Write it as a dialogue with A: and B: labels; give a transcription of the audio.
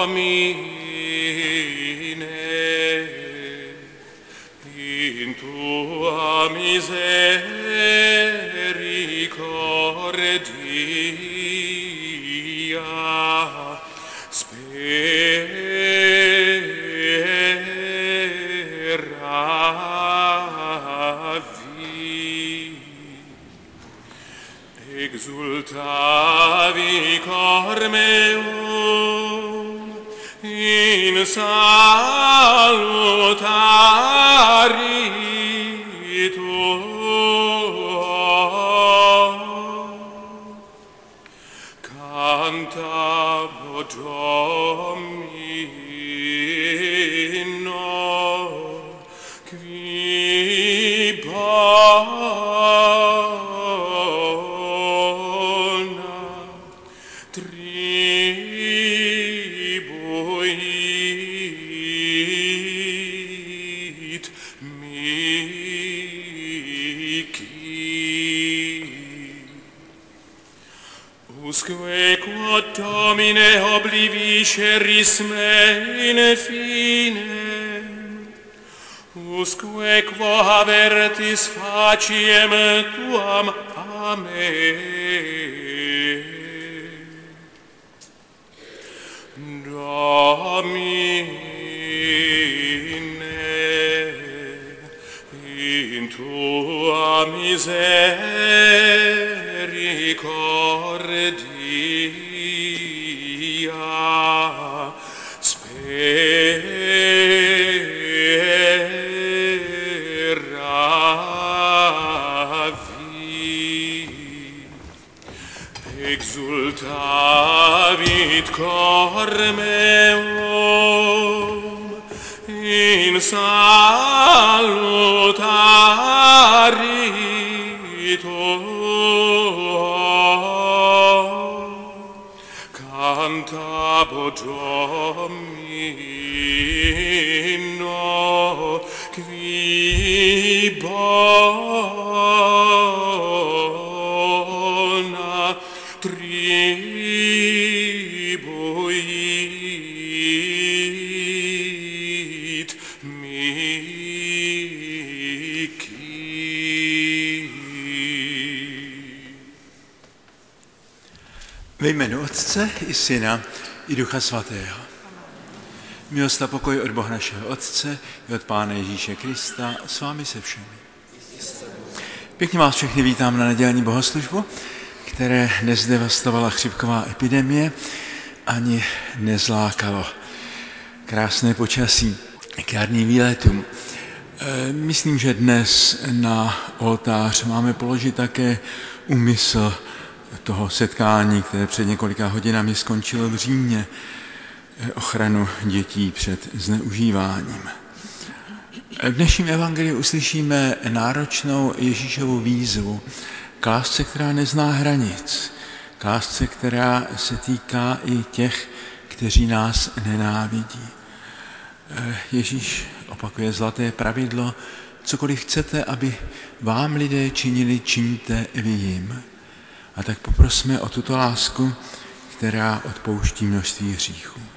A: in tua misericordia speravi, exultavi cor meum in salutari tuo, canta pro Domino, qui bona tribuit mihi. Usque quod Domine oblivisceris me in fine, usque quo avertis faciem tuam a me, Domine, in tua misericordia speravi, exultavit cor meum in salutari tuo, canta pro Domino, qui bona tribuit mihi.
B: Ve jménu Otce i Syna i Ducha Svatého. Milost a pokoj od Boha našeho Otce i od Pána Ježíše Krista s vámi se všemi. Pěkně vás všechny vítám na nedělní bohoslužbu, které nezdevastovala chřipková epidemie ani nezlákalo krásné počasí k jarním výletům. Myslím, že dnes na oltář máme položit také úmysl toho setkání, které před několika hodinami skončilo v Římě, ochranu dětí před zneužíváním. V dnešním evangeliu uslyšíme náročnou Ježíšovu výzvu k lásce, která nezná hranic, k lásce, která se týká i těch, kteří nás nenávidí. Ježíš opakuje zlaté pravidlo, cokoliv chcete, aby vám lidé činili, čiňte vy jim. A tak poprosme o tuto lásku, která odpouští množství hříchů.